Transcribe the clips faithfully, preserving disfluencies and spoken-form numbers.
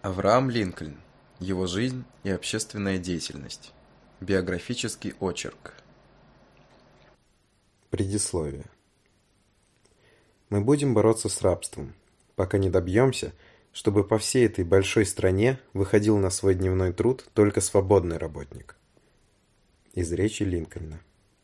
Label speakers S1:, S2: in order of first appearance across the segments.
S1: Авраам Линкольн. Его жизнь и общественная деятельность. Биографический очерк.
S2: Предисловие. Мы будем бороться с рабством, пока не добьемся, чтобы по всей этой большой стране выходил на свой дневной труд только свободный работник. Из речи Линкольна.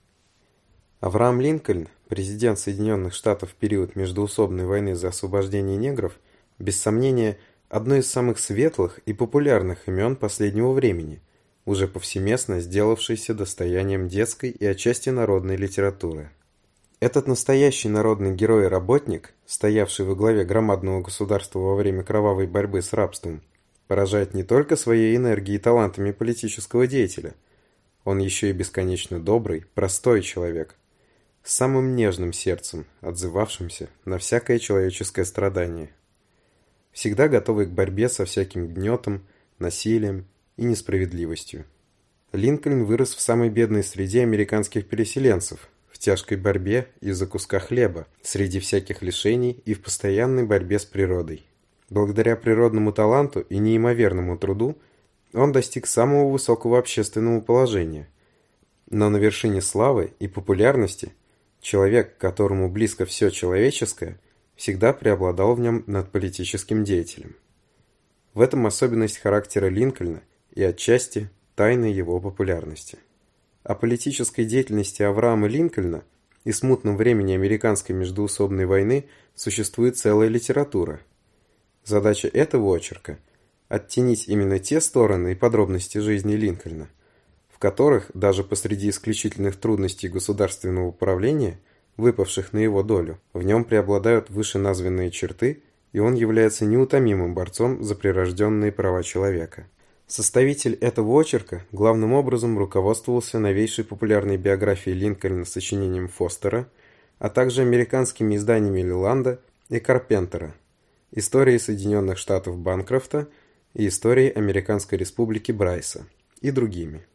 S2: Авраам Линкольн, президент Соединенных Штатов в период междоусобной войны за освобождение негров, без сомнения, одно из самых светлых и популярных имен последнего времени, уже повсеместно сделавшееся достоянием детской и отчасти народной литературы. Этот настоящий народный герой и работник, стоявший во главе громадного государства во время кровавой борьбы с рабством, поражает не только своей энергией и талантами политического деятеля, он еще и бесконечно добрый, простой человек, с самым нежным сердцем, отзывавшимся на всякое человеческое страдание, всегда готовый к борьбе со всяким гнетом, насилием и несправедливостью. Линкольн вырос в самой бедной среде американских переселенцев, в тяжкой борьбе из-за куска хлеба, среди всяких лишений и в постоянной борьбе с природой. Благодаря природному таланту и неимоверному труду он достиг самого высокого общественного положения. Но на вершине славы и популярности человек, которому близко все человеческое, всегда преобладал в нем над политическим деятелем. В этом особенность характера Линкольна и отчасти тайна его популярности. О политической деятельности Авраама Линкольна и смутном времени американской междоусобной войны существует целая литература. Задача этого очерка – оттенить именно те стороны и подробности жизни Линкольна, в которых, даже посреди исключительных трудностей государственного управления, выпавших на его долю, в нем преобладают вышеназванные черты, и он является неутомимым борцом за прирожденные права человека. Составитель этого очерка главным образом руководствовался новейшей популярной биографией Линкольна сочинением Фостера, а также американскими изданиями Леланда и Карпентера, историей Соединенных Штатов Банкрофта и историей Американской Республики Брайса и другими.